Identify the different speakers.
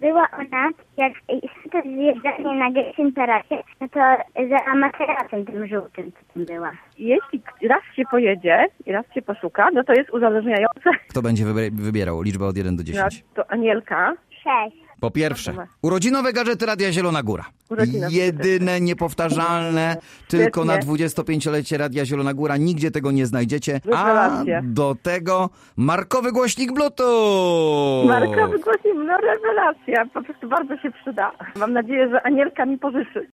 Speaker 1: była ona, jak to zjeżdżanie na Gęsym Tarasie, no to za amateracem tym żółtym tam była.
Speaker 2: Jeśli raz się pojedzie i raz się poszuka, no to jest uzależniające.
Speaker 3: Kto będzie wybierał liczbę od 1 do 10?
Speaker 2: No, to Anielka.
Speaker 1: 6.
Speaker 3: Po pierwsze, urodzinowe gadżety Radia Zielona Góra.
Speaker 2: Urodzinowe
Speaker 3: Jedyne, niepowtarzalne, tylko na
Speaker 2: Świetnie.
Speaker 3: 25-lecie Radia Zielona Góra. Nigdzie tego nie znajdziecie. A
Speaker 2: Rewelacja.
Speaker 3: do tego markowy głośnik Bluetooth.
Speaker 2: Markowy głośnik, no rewelacja. Po prostu bardzo się przyda. Mam nadzieję, że Anielka mi pożyczy.